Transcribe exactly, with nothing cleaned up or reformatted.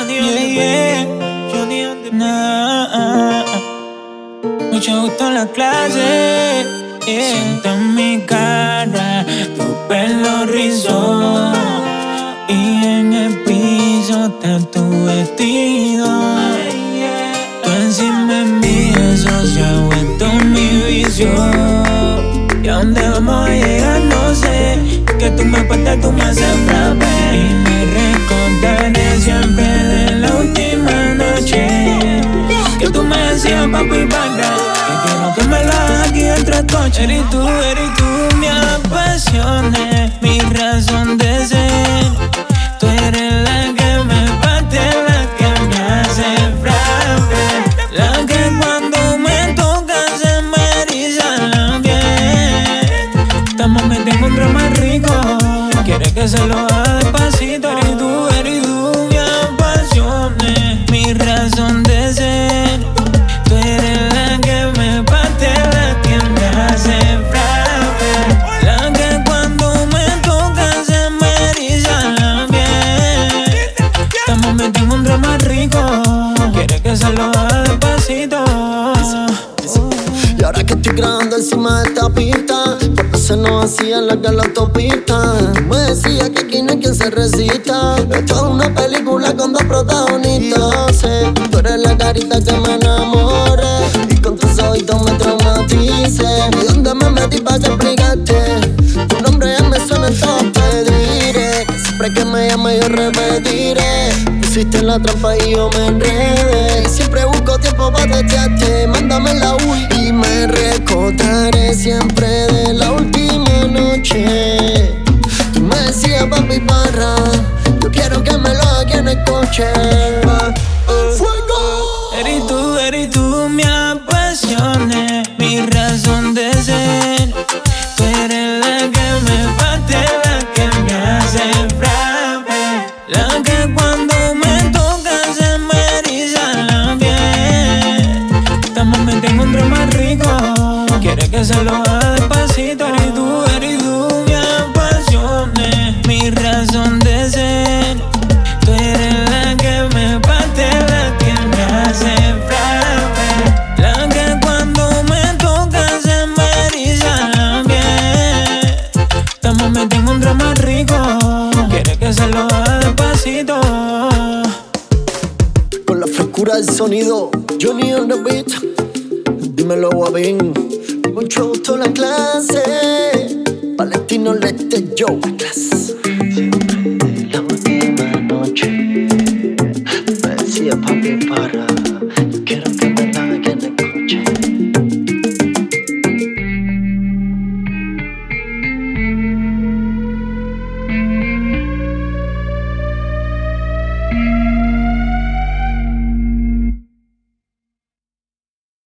Johnny on the beat. Johnny on the beat. Nah, mucho gusto en la clase. Yeah. Siento en mi cara tu pelo rizado y en el piso está tu vestido. Tú encima de mí, eso se ha vuelto mi vicio. ¿Y a dónde vamos a llegar? No sé. Que tú me puestas, tú me haces frappe. Y me recordaré siempre de la última noche que tú me decías papi para que quiero que me lo hagas aquí dentro del coche. Eres tú, eres tú, mi apasione, mi razón de ser. Tú eres la que me parte, la que me hace frappe, la que cuando me toca se me eriza la piel. Esta mami tengo un drama rico, quiere que se lo haga despacito. Eres tú, eres tú, mi apasione, mi razón de ser. Tú eres la que me parte, la que me hace frappe, la que cuando me toca se me eriza la piel. Esta mami tengo un drama rico, quiere que se lo haga despacito. Y ahora que estoy grabando encima de esta pista, porque se nos hacía la que la autopista. Tú me decías que aquí no hay quien se resista. Esto es una película con dos protagonistas. Sé, tú eres la carita que me enamora y con tus ojitos me traumatice. ¿Y dónde me metí pa' que explicaste? Tu nombre ya me suena en todos pediré. Que siempre que me llame yo repetiré. Pusiste la trampa y yo me enredé. Y siempre busco tiempo pa' testearte. Mándame la U y me recordaré siempre de la última noche. Tú me decías papi barra, yo quiero que me lo hagas en el coche. ¡Fuego! Eres tú, eres tú, mi apasione, mi razón de ser. Tú eres la que me parte, la que me hace frappe, la que cuando me toca se me eriza la piel. Esta mami tengo un drama rico, quiere que se lo haga despacito. Eres tú, eres tú, mi apasione, mi razón de ser. Tú eres la que me parte, la que me hace frappe, la que cuando me toca se me eriza la piel. Esta mami tengo un drama rico, quiere que se lo haga despacito. Con la frescura del sonido, Johnny on the beat. Dímelo, Guavín. Mucho gusto en la clase. Valentino Leste, yo, la clase.